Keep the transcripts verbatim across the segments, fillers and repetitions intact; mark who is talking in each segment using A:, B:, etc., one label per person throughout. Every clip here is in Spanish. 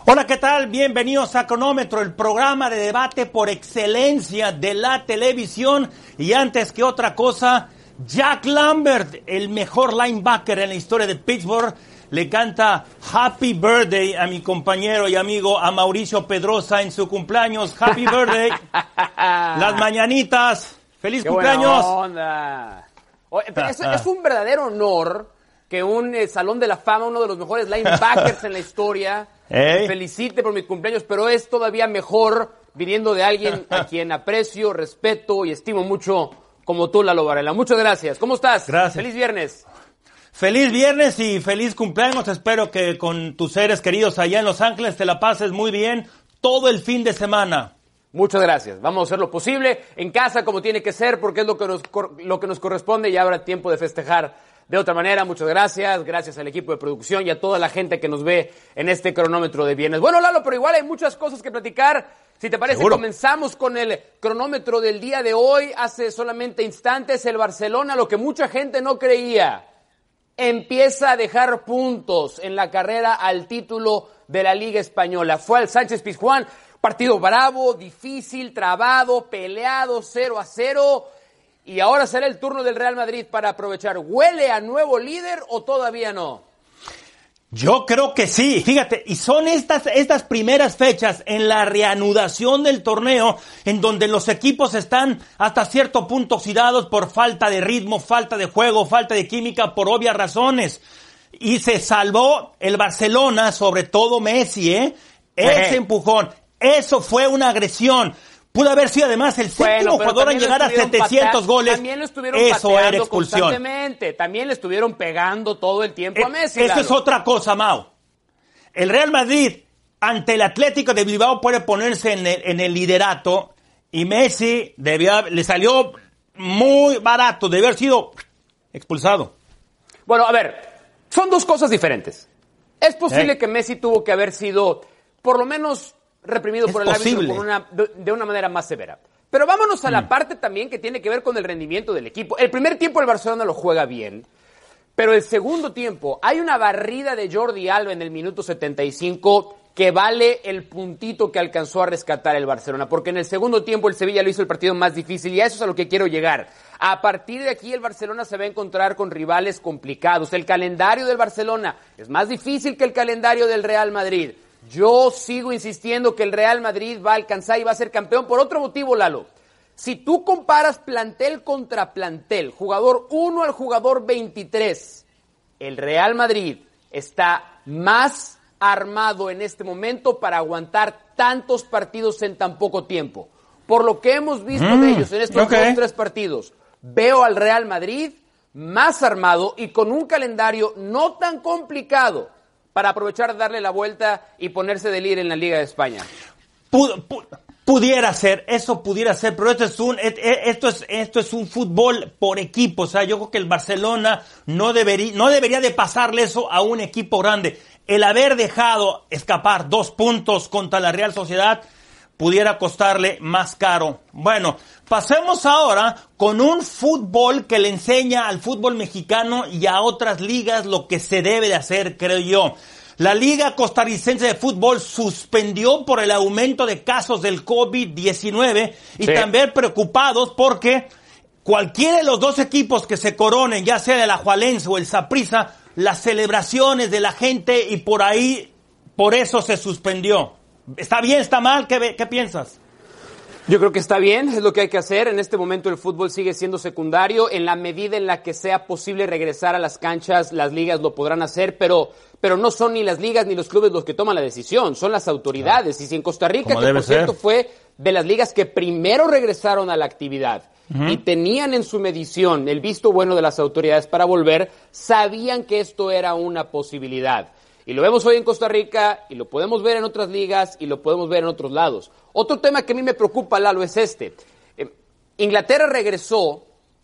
A: Hola, ¿qué tal? Bienvenidos a Cronómetro, el programa de debate por excelencia de la televisión. Y antes que otra cosa, Jack Lambert, el mejor linebacker en la historia de Pittsburgh, le canta Happy Birthday a mi compañero y amigo a Mauricio Pedrosa en su cumpleaños. Happy Birthday. Las mañanitas. ¡Feliz
B: ¡Qué
A: cumpleaños!
B: Buena onda. Oye, es, es un verdadero honor que un eh, Salón de la Fama, uno de los mejores linebackers en la historia,
A: Hey.
B: me felicite por mi cumpleaños, pero es todavía mejor viniendo de alguien a quien aprecio, respeto y estimo mucho como tú, Lalo Varela. Muchas gracias. ¿Cómo estás?
A: Gracias.
B: Feliz viernes.
A: Feliz viernes y feliz cumpleaños. Espero que con tus seres queridos allá en Los Ángeles te la pases muy bien todo el fin de semana.
B: Muchas gracias. Vamos a hacer lo posible en casa como tiene que ser porque es lo que nos, lo que nos corresponde y habrá tiempo de festejar de otra manera. Muchas gracias. Gracias al equipo de producción y a toda la gente que nos ve en este cronómetro de viernes. Bueno, Lalo, pero igual hay muchas cosas que platicar. Si te parece,
A: ¿Seguro?
B: Comenzamos con el cronómetro del día de hoy. Hace solamente instantes el Barcelona, lo que mucha gente no creía, empieza a dejar puntos en la carrera al título de la Liga Española. Fue al Sánchez Pizjuán, partido bravo, difícil, trabado, peleado, cero a cero. Y ahora será el turno del Real Madrid para aprovechar. ¿Huele a nuevo líder o todavía no?
A: Yo creo que sí, fíjate, y son estas, estas primeras fechas en la reanudación del torneo en donde los equipos están hasta cierto punto oxidados por falta de ritmo, falta de juego, falta de química, por obvias razones. Y se salvó el Barcelona, sobre todo Messi, ¿eh? Ese empujón, eso fue una agresión. Pudo haber sido además el séptimo
B: bueno,
A: jugador en llegar a setecientos
B: pata-
A: goles.
B: También lo estuvieron
A: Eso
B: pateando
A: era expulsión.
B: constantemente. También le estuvieron pegando todo el tiempo a Messi.
A: Eso
B: Lalo.
A: es otra cosa, Mau. El Real Madrid ante el Atlético de Bilbao puede ponerse en el, en el liderato y Messi debía, le salió muy barato, debe haber sido expulsado.
B: Bueno, a ver, son dos cosas diferentes. Es posible
A: ¿Eh?
B: que Messi tuvo que haber sido, por lo menos, reprimido
A: Es
B: por el
A: posible.
B: árbitro con una, de, de una manera más severa. Pero vámonos a la
A: Mm.
B: parte también que tiene que ver con el rendimiento del equipo. El primer tiempo el Barcelona lo juega bien, pero el segundo tiempo hay una barrida de Jordi Alba en el minuto setenta y cinco que vale el puntito que alcanzó a rescatar el Barcelona, porque en el segundo tiempo el Sevilla lo hizo el partido más difícil y a eso es a lo que quiero llegar. A partir de aquí el Barcelona se va a encontrar con rivales complicados. El calendario del Barcelona es más difícil que el calendario del Real Madrid. Yo sigo insistiendo que el Real Madrid va a alcanzar y va a ser campeón por otro motivo, Lalo. Si tú comparas plantel contra plantel, jugador uno al jugador veintitrés, el Real Madrid está más armado en este momento para aguantar tantos partidos en tan poco tiempo. Por lo que hemos visto
A: Mm,
B: de ellos en estos
A: ok.
B: dos, tres partidos, veo al Real Madrid más armado y con un calendario no tan complicado para aprovechar de darle la vuelta y ponerse de líder en la Liga de España.
A: Pud- pu- pudiera ser, eso pudiera ser, pero esto es un, et- et- esto es, esto es un fútbol por equipo. O sea, yo creo que el Barcelona no debería, no debería de pasarle eso a un equipo grande. El haber dejado escapar dos puntos contra la Real Sociedad pudiera costarle más caro. Bueno, pasemos ahora con un fútbol que le enseña al fútbol mexicano y a otras ligas lo que se debe de hacer, creo yo. La Liga Costarricense de Fútbol suspendió por el aumento de casos del COVID diecinueve y
B: Sí.
A: también preocupados porque cualquiera de los dos equipos que se coronen, ya sea el Alajuelense o el Saprissa, las celebraciones de la gente y por ahí, por eso se suspendió. ¿Está bien, está mal? ¿Qué, qué piensas?
B: Yo creo que está bien, es lo que hay que hacer. En este momento el fútbol sigue siendo secundario. En la medida en la que sea posible regresar a las canchas, las ligas lo podrán hacer, pero, pero no son ni las ligas ni los clubes los que toman la decisión, son las autoridades. Y si en Costa Rica,
A: Como
B: que
A: debe
B: por cierto
A: ser.
B: fue de las ligas que primero regresaron a la actividad uh-huh. y tenían en su medición el visto bueno de las autoridades para volver, sabían que esto era una posibilidad. Y lo vemos hoy en Costa Rica, y lo podemos ver en otras ligas, y lo podemos ver en otros lados. Otro tema que a mí me preocupa, Lalo, es este. Eh, Inglaterra regresó,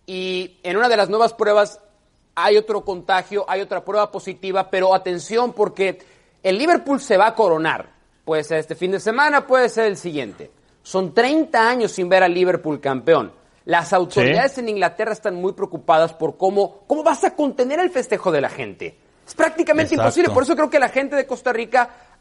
B: y en una de las nuevas pruebas hay otro contagio, hay otra prueba positiva, pero atención porque el Liverpool se va a coronar. Puede ser este fin de semana, puede ser el siguiente. Son treinta años sin ver al Liverpool campeón. Las autoridades ¿Sí? en Inglaterra están muy preocupadas por cómo, cómo vas a contener el festejo de la gente. Es prácticamente
A: Exacto.
B: imposible, por eso creo que la gente de Costa Rica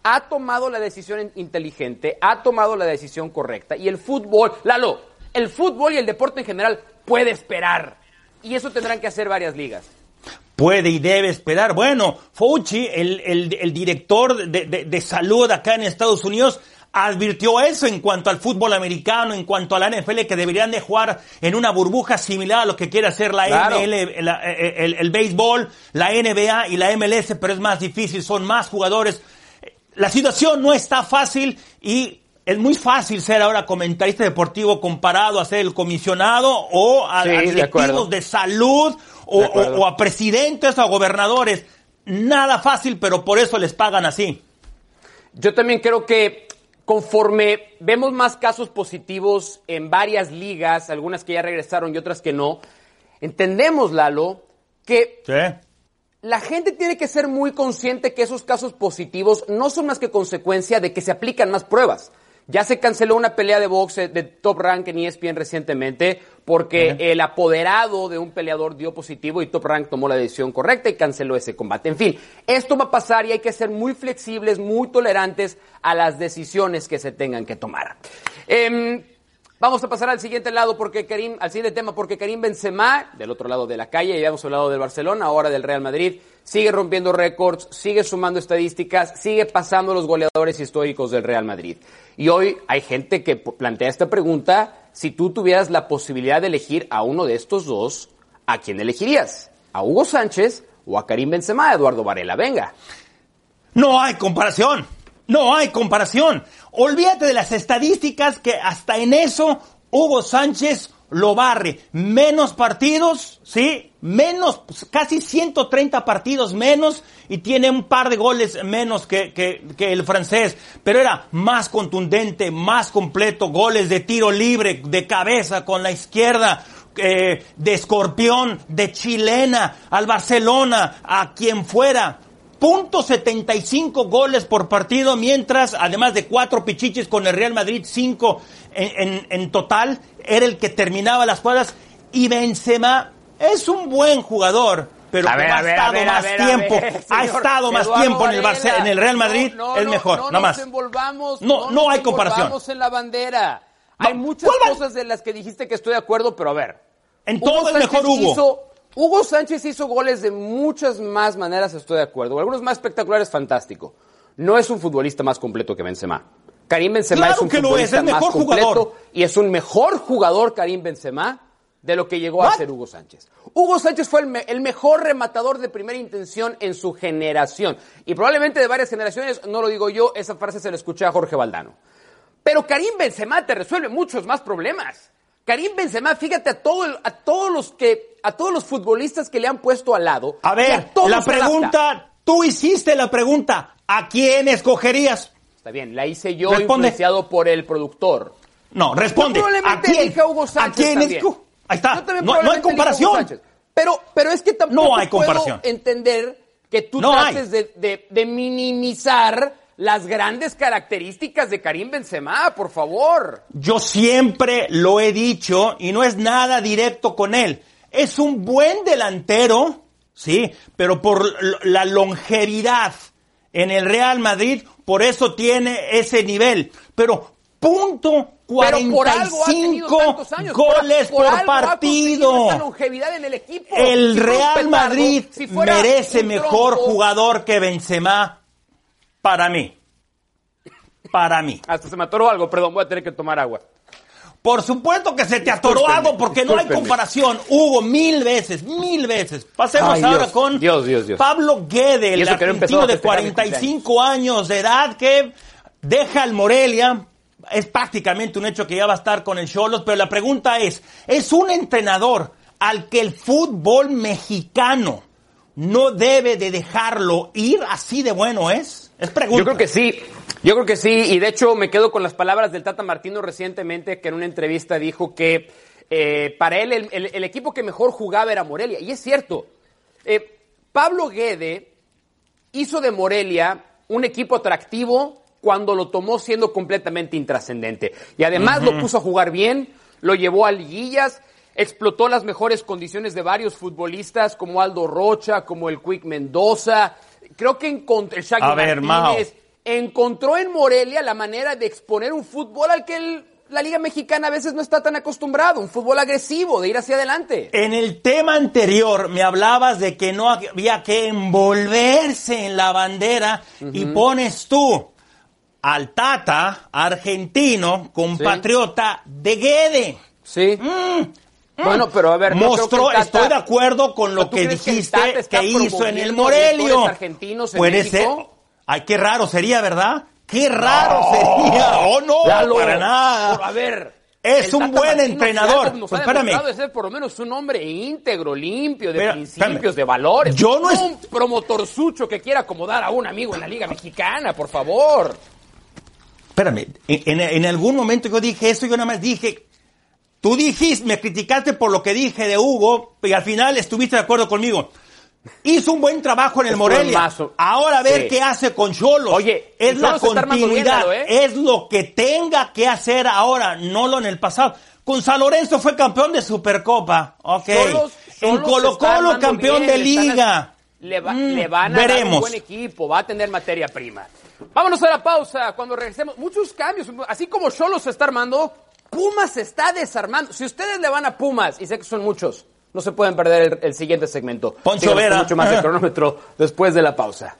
B: ha tomado la decisión inteligente, ha tomado la decisión correcta. Y el fútbol, Lalo, el fútbol y el deporte en general puede esperar. Y eso tendrán que hacer varias ligas.
A: Puede y debe esperar. Bueno, Fauci, el, el, el director de, de, de salud acá en Estados Unidos, advirtió eso en cuanto al fútbol americano, en cuanto a la N F L, que deberían de jugar en una burbuja similar a lo que quiere hacer la
B: Claro.
A: N F L, la, el, el, el béisbol, la N B A y la M L S, pero es más difícil, son más jugadores. La situación no está fácil y es muy fácil ser ahora comentarista deportivo comparado a ser el comisionado o a,
B: Sí,
A: a
B: de
A: directivos
B: acuerdo.
A: de salud o,
B: De acuerdo.
A: o, o a presidentes o a gobernadores. Nada fácil, pero por eso les pagan así.
B: Yo también creo que conforme vemos más casos positivos en varias ligas, algunas que ya regresaron y otras que no, entendemos, Lalo, que
A: Sí.
B: la gente tiene que ser muy consciente que esos casos positivos no son más que consecuencia de que se aplican más pruebas. Ya se canceló una pelea de boxe de Top Rank en E S P N recientemente porque
A: Ajá.
B: el apoderado de un peleador dio positivo y Top Rank tomó la decisión correcta y canceló ese combate. En fin, esto va a pasar y hay que ser muy flexibles, muy tolerantes a las decisiones que se tengan que tomar. Eh, Vamos a pasar al siguiente lado porque Karim, al siguiente tema porque Karim Benzema, del otro lado de la calle, ya hemos hablado del Barcelona, ahora del Real Madrid, sigue rompiendo récords, sigue sumando estadísticas, sigue pasando los goleadores históricos del Real Madrid. Y hoy hay gente que plantea esta pregunta: si tú tuvieras la posibilidad de elegir a uno de estos dos, ¿a quién elegirías? ¿A Hugo Sánchez o a Karim Benzema, Eduardo Varela? Venga.
A: No hay comparación. No hay comparación. Olvídate de las estadísticas que hasta en eso Hugo Sánchez lo barre. Menos partidos, ¿sí? Menos, pues, casi ciento treinta partidos menos y tiene un par de goles menos que, que, que el francés. Pero era más contundente, más completo. Goles de tiro libre, de cabeza con la izquierda. Eh, de escorpión, de chilena, al Barcelona, a quien fuera. punto setenta y cinco goles por partido, mientras, además de cuatro pichiches con el Real Madrid, cinco en, en, en total, era el que terminaba las jugadas. Y Benzema es un buen jugador, pero
B: A ver,
A: como
B: a
A: ha
B: ver, a
A: estado
B: ver, a
A: más
B: ver, a
A: tiempo,
B: ver,
A: ha
B: señor
A: estado más
B: Eduardo
A: tiempo en el,
B: Varela.
A: Barce- en el Real Madrid,
B: No, no,
A: es
B: no,
A: mejor,
B: no
A: nada
B: nos
A: más.
B: envolvamos,
A: No, no hay
B: nos
A: comparación.
B: envolvamos en la bandera.
A: No,
B: Hay muchas
A: ¿cuál va-
B: cosas de las que dijiste que estoy de acuerdo, pero a ver.
A: En todo es mejor Hugo.
B: Hizo, Hugo Sánchez hizo goles de muchas más maneras, estoy de acuerdo. Algunos más espectaculares, fantástico. No es un futbolista más completo que Benzema. Karim Benzema
A: Claro
B: es un
A: que lo es,
B: futbolista
A: es mejor
B: más completo
A: jugador.
B: y es un mejor jugador Karim Benzema de lo que llegó
A: ¿What?
B: a ser Hugo Sánchez. Hugo Sánchez fue el, me- el mejor rematador de primera intención en su generación. Y probablemente de varias generaciones, no lo digo yo, esa frase se la escuché a Jorge Valdano. Pero Karim Benzema te resuelve muchos más problemas. Karim Benzema, fíjate a, todo el- a todos los que a todos los futbolistas que le han puesto al lado.
A: A
B: y
A: ver,
B: a todos
A: la
B: se adapta.
A: pregunta, tú hiciste la pregunta, ¿a quién escogerías?
B: Está bien, la hice yo,
A: Responde.
B: influenciado por el productor.
A: No, responde.
B: Yo probablemente
A: ¿A quién?
B: elija a Hugo Sánchez
A: ¿A quién
B: también.
A: esco- Ahí está.
B: Yo también
A: No, no hay
B: probablemente elija a Hugo
A: comparación.
B: Sánchez. Pero, pero es que tampoco
A: No hay comparación.
B: puedo entender que tú
A: No
B: trates
A: hay.
B: de, de, de minimizar las grandes características de Karim Benzema, por favor.
A: Yo siempre lo he dicho y no es nada directo con él. Es un buen delantero, sí, pero por l- la longevidad en el Real Madrid, por eso tiene ese nivel. Pero punto
B: Pero por
A: cuarenta y
B: algo ha tenido
A: cinco
B: tantos años. Por-
A: goles
B: por
A: por,
B: algo ha conseguido
A: partido.
B: esa longevidad en el equipo.
A: El
B: Si fuera un
A: Real
B: petardo,
A: Madrid
B: si fuera
A: merece
B: un
A: mejor
B: tronco,
A: jugador que Benzema para mí. Para mí.
B: Hasta se me atoró algo, perdón, voy a tener que tomar agua.
A: Por supuesto que se te atoró
B: Discúlpenme,
A: algo porque no hay
B: discúlpenme.
A: comparación. Hugo, mil veces, mil veces. Pasemos
B: Ay,
A: ahora
B: Dios,
A: con
B: Dios, Dios, Dios.
A: Pablo Guede,
B: Y
A: el
B: eso que no empezó
A: argentino
B: a
A: de
B: festejar mi
A: cuarenta y cinco años de edad que deja al Morelia. Es prácticamente un hecho que ya va a estar con el Xolos, pero la pregunta es, ¿es un entrenador al que el fútbol mexicano no debe de dejarlo ir así de bueno es? Es pregunta.
B: Yo creo que sí, yo creo que sí, y de hecho me quedo con las palabras del Tata Martino recientemente, que en una entrevista dijo que eh, para él el, el- el equipo que mejor jugaba era Morelia, y es cierto. Eh, Pablo Guede hizo de Morelia un equipo atractivo cuando lo tomó siendo completamente intrascendente, y además
A: Uh-huh.
B: lo puso a jugar bien, lo llevó a liguillas, explotó las mejores condiciones de varios futbolistas como Aldo Rocha, como el Quick Mendoza. Creo que encontró el Shaggy
A: A ver, Mao.
B: Martínez. encontró en Morelia la manera de exponer un fútbol al que el, la Liga Mexicana a veces no está tan acostumbrado, un fútbol agresivo, de ir hacia adelante.
A: En el tema anterior me hablabas de que no había que envolverse en la bandera uh-huh. y pones tú al Tata, argentino, compatriota sí. de Guede.
B: Sí. Mm. Bueno, pero a ver,
A: mostró,
B: no Tata,
A: estoy de acuerdo con lo que dijiste que, que hizo en el Morelio.
B: Argentinos en
A: Puede
B: México.
A: ser. Ay, qué raro sería, ¿verdad? Qué raro no, sería. Oh, no,
B: Lalo,
A: para nada.
B: Por, a ver.
A: Es un buen
B: Martino
A: entrenador.
B: Nos
A: pues
B: ha
A: espérame.
B: de ser por lo menos un hombre íntegro, limpio, de
A: Pero,
B: principios,
A: espérame.
B: de valores.
A: Yo no
B: no
A: es...
B: un promotorzucho que quiera acomodar a un amigo en la Liga Mexicana, por favor.
A: Espérame, en, en, en algún momento yo dije eso, yo nada más dije... Tú dijiste, me criticaste por lo que dije de Hugo, y al final estuviste de acuerdo conmigo. Hizo un buen trabajo en el Morelia. Ahora a ver sí. qué hace con Xolos.
B: Oye,
A: es la continuidad,
B: bien, ¿eh?
A: es lo que tenga que hacer ahora, no lo en el pasado. Con San Lorenzo fue campeón de Supercopa, ok. Xolos, en Colo Colo campeón bien, de Liga.
B: A, le, va, mm, le van a
A: veremos.
B: dar un buen equipo, va a tener materia prima. Vámonos a la pausa, cuando regresemos. Muchos cambios, así como Xolos se está armando, Pumas se está desarmando. Si ustedes le van a Pumas, y sé que son muchos, no se pueden perder el, el siguiente segmento.
A: Poncho
B: Síganos
A: Vera.
B: Mucho más el cronómetro después de la pausa.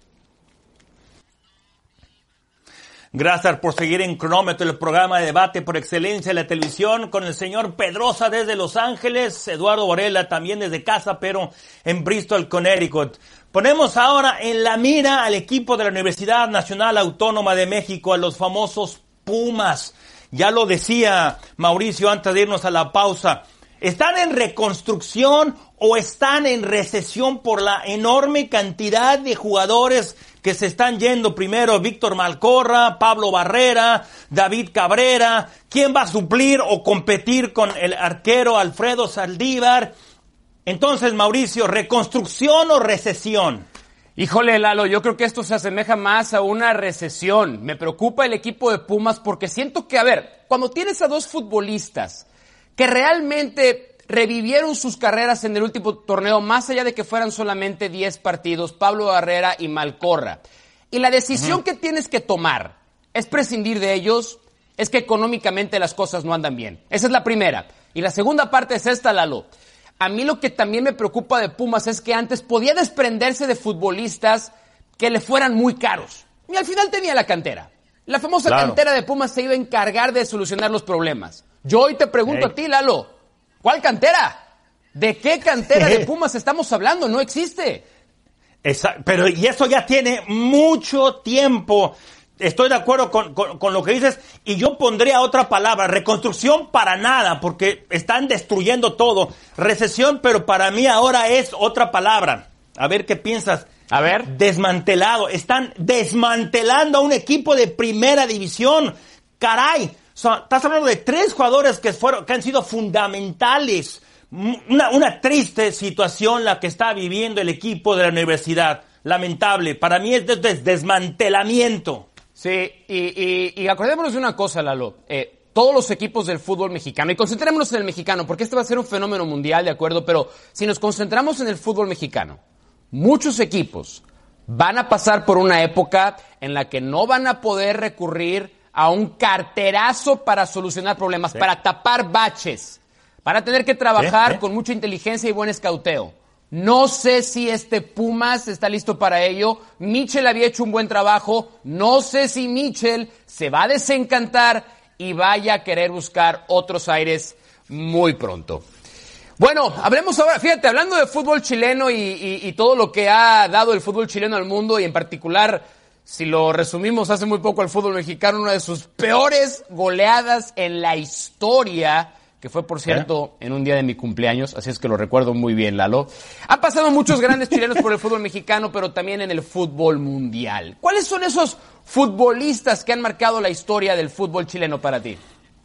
A: Gracias por seguir en Cronómetro, el programa de debate por excelencia en la televisión, con el señor Pedrosa desde Los Ángeles, Eduardo Varela también desde casa, pero en Bristol, Connecticut. Ponemos ahora en la mira al equipo de la Universidad Nacional Autónoma de México, a los famosos Pumas. Ya lo decía Mauricio antes de irnos a la pausa. ¿Están en reconstrucción o están en recesión por la enorme cantidad de jugadores que se están yendo? Primero Víctor Malcorra, Pablo Barrera, David Cabrera. ¿Quién va a suplir o competir con el arquero Alfredo Saldívar? Entonces, Mauricio, ¿reconstrucción o recesión?
B: Híjole, Lalo, yo creo que esto se asemeja más a una recesión. Me preocupa el equipo de Pumas porque siento que, a ver, cuando tienes a dos futbolistas que realmente revivieron sus carreras en el último torneo, más allá de que fueran solamente diez partidos, Pablo Barrera y Malcorra, y la decisión uh-huh. que tienes que tomar es prescindir de ellos, es que económicamente las cosas no andan bien. Esa es la primera. Y la segunda parte es esta, Lalo. A mí lo que también me preocupa de Pumas es que antes podía desprenderse de futbolistas que le fueran muy caros. Y al final tenía la cantera. La famosa claro. cantera de Pumas se iba a encargar de solucionar los problemas. Yo hoy te pregunto hey. a ti, Lalo, ¿cuál cantera? ¿De qué cantera de Pumas estamos hablando? No existe.
A: Exacto, pero y eso ya tiene mucho tiempo. Estoy de acuerdo con, con, con lo que dices, y yo pondría otra palabra, reconstrucción para nada, porque están destruyendo todo. Recesión, pero para mí ahora es otra palabra. A ver qué piensas.
B: A ver.
A: Desmantelado. Están desmantelando a un equipo de primera división. Caray. O sea, estás hablando de tres jugadores que fueron, que han sido fundamentales. Una, una triste situación la que está viviendo el equipo de la universidad. Lamentable. Para mí es desde desmantelamiento.
B: Sí, y, y, y acordémonos de una cosa, Lalo. Eh, todos los equipos del fútbol mexicano, y concentrémonos en el mexicano, porque este va a ser un fenómeno mundial, ¿de acuerdo? Pero si nos concentramos en el fútbol mexicano, muchos equipos van a pasar por una época en la que no van a poder recurrir a un carterazo para solucionar problemas, sí. para tapar baches. Van a tener que trabajar sí, sí. con mucha inteligencia y buen escauteo. No sé si este Pumas está listo para ello. Michel había hecho un buen trabajo. No sé si Michel se va a desencantar y vaya a querer buscar otros aires muy pronto. Bueno, hablemos ahora, fíjate, hablando de fútbol chileno y, y, y todo lo que ha dado el fútbol chileno al mundo, y en particular, si lo resumimos hace muy poco al fútbol mexicano, una de sus peores goleadas en la historia, que fue, por cierto, ¿Eh? en un día de mi cumpleaños, así es que lo recuerdo muy bien, Lalo. Han pasado muchos grandes chilenos por el fútbol mexicano, pero también en el fútbol mundial. ¿Cuáles son esos futbolistas que han marcado la historia del fútbol chileno para ti?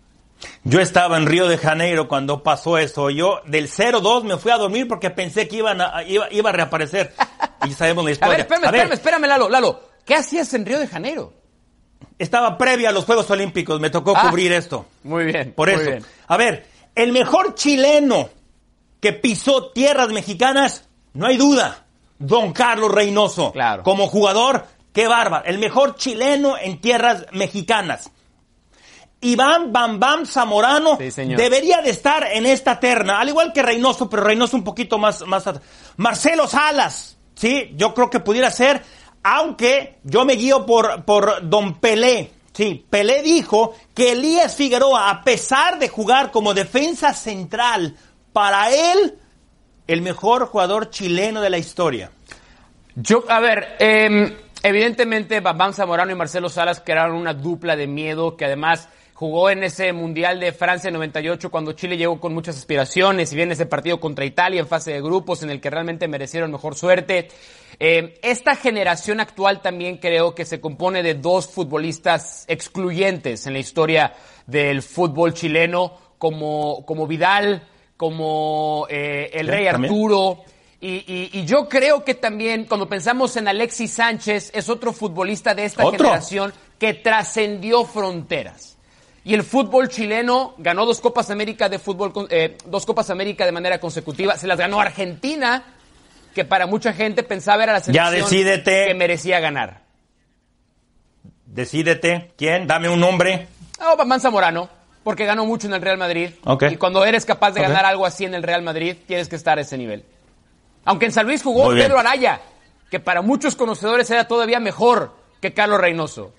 A: Yo estaba en Río de Janeiro cuando pasó eso. Yo del cero dos me fui a dormir porque pensé que iban a, iba, iba a reaparecer. Y sabemos la historia.
B: A ver, espérame, a ver. espérame, espérame, Lalo, Lalo. ¿Qué hacías en Río de Janeiro?
A: Estaba previa a los Juegos Olímpicos, me tocó ah, cubrir esto.
B: Muy bien,
A: Por
B: muy
A: eso.
B: bien.
A: A ver, el mejor chileno que pisó tierras mexicanas, no hay duda, Don Carlos Reynoso.
B: Claro.
A: Como jugador, qué bárbaro, el mejor chileno en tierras mexicanas. Iván Bam Bam Zamorano sí, debería de estar en esta terna, al igual que Reynoso, pero Reynoso un poquito más, más atrás. Marcelo Salas, sí, yo creo que pudiera ser, aunque yo me guío por, por Don Pelé. Sí, Pelé dijo que Elías Figueroa, a pesar de jugar como defensa central, para él, el mejor jugador chileno de la historia.
B: Yo, a ver, eh, evidentemente Bam Bam Zamorano y Marcelo Salas crearon una dupla de miedo que además jugó en ese Mundial de Francia noventa y ocho cuando Chile llegó con muchas aspiraciones y viene ese partido contra Italia en fase de grupos en el que realmente merecieron mejor suerte. Eh, esta generación actual también creo que se compone de dos futbolistas excluyentes en la historia del fútbol chileno como, como Vidal, como eh, el Rey Arturo. Y, y, y yo creo que también cuando pensamos en Alexis Sánchez es otro futbolista de esta ¿Otro? generación que trascendió fronteras. Y el fútbol chileno ganó dos Copas América de fútbol, eh, dos Copas América de manera consecutiva. Se las ganó Argentina, que para mucha gente pensaba era la selección que merecía ganar.
A: Decídete. ¿Quién? Dame un nombre.
B: Oh, Bam Bam Zamorano, porque ganó mucho en el Real Madrid. Okay. Y cuando eres capaz de okay. ganar algo así en el Real Madrid, tienes que estar a ese nivel. Aunque en San Luis jugó Pedro Araya, que para muchos conocedores era todavía mejor que Carlos Reynoso.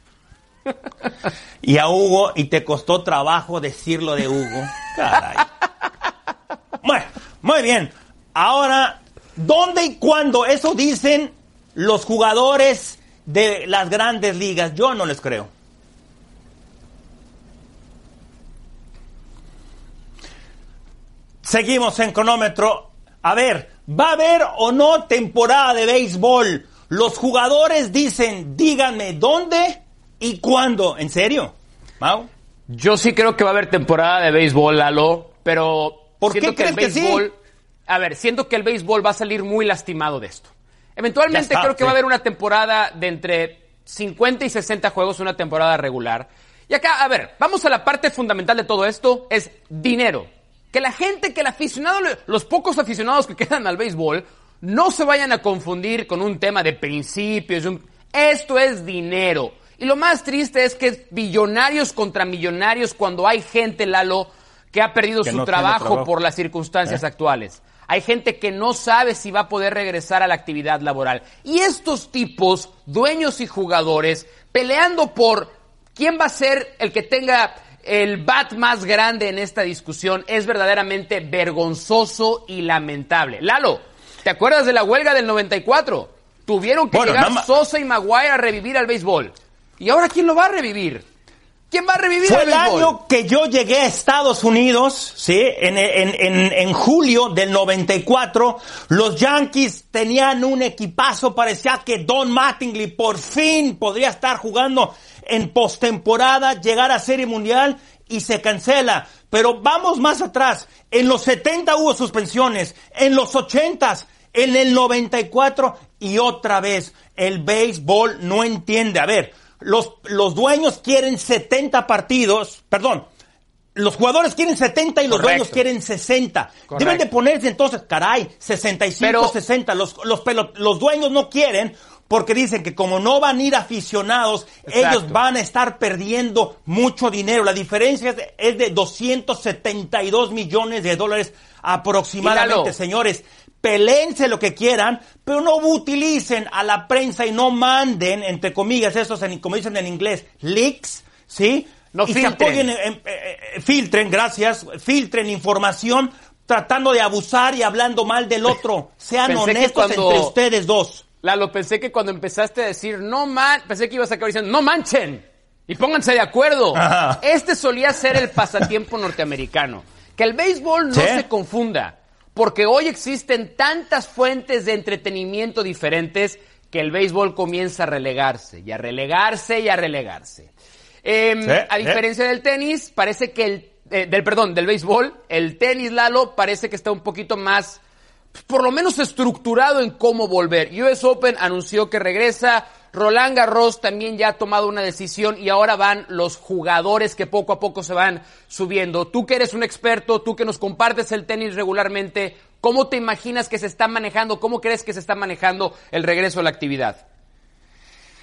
A: Y a Hugo, y te costó trabajo decirlo de Hugo. Caray. Bueno, muy bien. Ahora, ¿dónde y cuándo? Eso dicen los jugadores de las grandes ligas. Yo no les creo. Seguimos en cronómetro. A ver, ¿va a haber o no temporada de béisbol? Los jugadores dicen, díganme, ¿dónde y cuándo? ¿En serio? ¿Mau?
B: Yo sí creo que va a haber temporada de béisbol, Lalo, pero
A: ¿por qué crees que sí?
B: A ver, siento que el béisbol va a salir muy lastimado de esto. Eventualmente está, creo que sí. va a haber una temporada de entre cincuenta y sesenta juegos, una temporada regular. Y acá, a ver, vamos a la parte fundamental de todo esto, es dinero. Que la gente, que el aficionado, los pocos aficionados que quedan al béisbol, no se vayan a confundir con un tema de principios. Un... Esto es dinero. Y lo más triste es que es billonarios contra millonarios cuando hay gente, Lalo, que ha perdido que su no trabajo, trabajo por las circunstancias ¿Eh? actuales. Hay gente que no sabe si va a poder regresar a la actividad laboral. Y estos tipos, dueños y jugadores, peleando por quién va a ser el que tenga el bat más grande en esta discusión, es verdaderamente vergonzoso y lamentable. Lalo, ¿te acuerdas de la huelga del noventa y cuatro? Tuvieron que bueno, llegar no, Sosa y Maguire a revivir al béisbol. ¿Y ahora quién lo va a revivir? ¿Quién va a revivir
A: Fue
B: al béisbol?
A: Fue el año que yo llegué a Estados Unidos, ¿sí? En, en, en, en julio del noventa y cuatro, los Yankees tenían un equipazo, parecía que Don Mattingly por fin podría estar jugando en postemporada, llegar a Serie Mundial y se cancela. Pero vamos más atrás, en los setenta hubo suspensiones, en los ochenta, en el noventa y cuatro y otra vez el béisbol no entiende. A ver, Los, los dueños quieren setenta partidos, perdón, los jugadores quieren setenta y los Correcto. dueños quieren sesenta. Correcto. Deben de ponerse entonces, caray, sesenta y cinco, Pero... sesenta. Los, los, los dueños no quieren porque dicen que como no van a ir aficionados, Exacto. ellos van a estar perdiendo mucho dinero. La diferencia es de, es de doscientos setenta y dos millones de dólares aproximadamente, Míralo. señores. Peléense lo que quieran, pero no utilicen a la prensa y no manden, entre comillas, esos, en, como dicen en inglés, leaks, ¿sí?
B: No
A: y
B: filtren.
A: se apoyen, en, eh, filtren, gracias, filtren información tratando de abusar y hablando mal del otro. Sean pensé honestos cuando, entre ustedes dos.
B: Lalo, pensé que cuando empezaste a decir, no man, pensé que ibas a acabar diciendo, no manchen, y pónganse de acuerdo. Ajá. Este solía ser el pasatiempo norteamericano. Que el béisbol no ¿Sí? se confunda. Porque hoy existen tantas fuentes de entretenimiento diferentes que el béisbol comienza a relegarse, y a relegarse, y a relegarse. Eh, sí, a diferencia sí. del tenis, parece que el... Eh, del perdón, del béisbol, el tenis, Lalo, parece que está un poquito más, por lo menos estructurado en cómo volver. U S Open anunció que regresa, Roland Garros también ya ha tomado una decisión y ahora van los jugadores que poco a poco se van subiendo. Tú que eres un experto, tú que nos compartes el tenis regularmente, ¿cómo te imaginas que se está manejando, cómo crees que se está manejando el regreso a la actividad?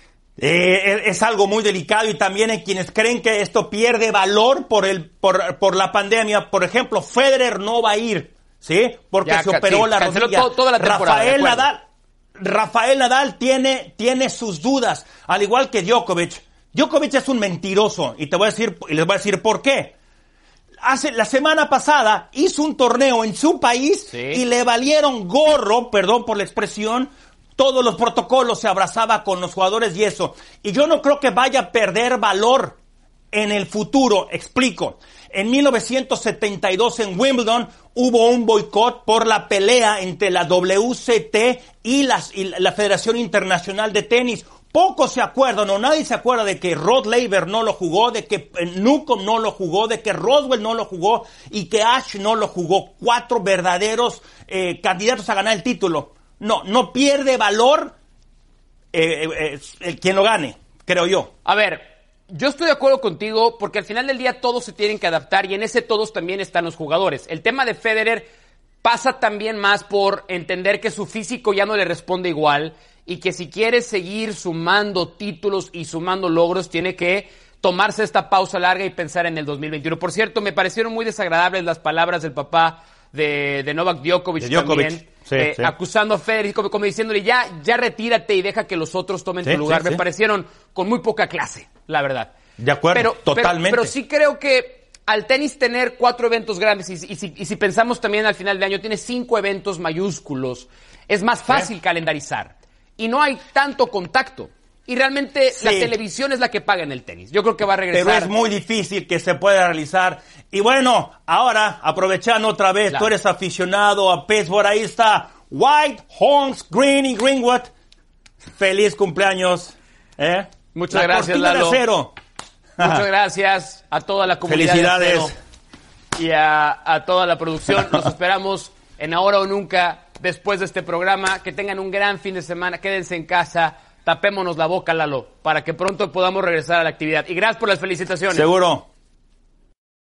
A: Eh, es algo muy delicado y también hay quienes creen que esto pierde valor por el por, por la pandemia. Por ejemplo, Federer no va a ir, ¿sí? Porque ya, se operó sí, la rodilla.
B: To, toda la temporada,
A: Rafael Nadal, Rafael Nadal tiene, tiene sus dudas, al igual que Djokovic. Djokovic es un mentiroso y te voy a decir y les voy a decir por qué. Hace la semana pasada hizo un torneo en su país sí. y le valieron gorro, perdón por la expresión. Todos los protocolos, se abrazaba con los jugadores y eso. Y yo no creo que vaya a perder valor en el futuro. Explico. En mil novecientos setenta y dos en Wimbledon hubo un boicot por la pelea entre la W C T y, las, y la Federación Internacional de Tenis. Pocos se acuerdan, o nadie se acuerda de que Rod Laver no lo jugó, de que Newcomb no lo jugó, de que Roswell no lo jugó y que Ash no lo jugó. Cuatro verdaderos eh, candidatos a ganar el título. No, no pierde valor eh, eh, eh, quien lo gane, creo yo.
B: A ver, yo estoy de acuerdo contigo porque al final del día todos se tienen que adaptar y en ese todos también están los jugadores. El tema de Federer pasa también más por entender que su físico ya no le responde igual y que si quiere seguir sumando títulos y sumando logros tiene que tomarse esta pausa larga y pensar en el dos mil veintiuno. Por cierto, me parecieron muy desagradables las palabras del papá de, de Novak Djokovic, de Djokovic. también, sí, eh, sí. acusando a Federer, como, como diciéndole ya, ya retírate y deja que los otros tomen sí, tu lugar. Sí, Me sí. parecieron con muy poca clase, la verdad.
A: De acuerdo,
B: pero,
A: totalmente.
B: Pero, pero sí creo que al tenis tener cuatro eventos grandes, y, y, si, y si pensamos también al final de año, tiene cinco eventos mayúsculos, es más fácil sí. calendarizar. Y no hay tanto contacto. Y realmente sí. la televisión es la que paga en el tenis. Yo creo que va a regresar.
A: Pero es muy difícil que se pueda realizar. Y bueno, ahora, aprovechando otra vez, claro. tú eres aficionado a béisbol, ahí está White, Holmes, Green y Greenwood. Feliz cumpleaños. ¿eh?
B: Muchas
A: la
B: gracias, Lalo.
A: De acero.
B: Muchas gracias a toda la comunidad.
A: Felicidades.
B: De y a, a toda la producción. Nos esperamos en Ahora o Nunca después de este programa. Que tengan un gran fin de semana. Quédense en casa. Tapémonos la boca, Lalo, para que pronto podamos regresar a la actividad. Y gracias por las felicitaciones.
A: Seguro.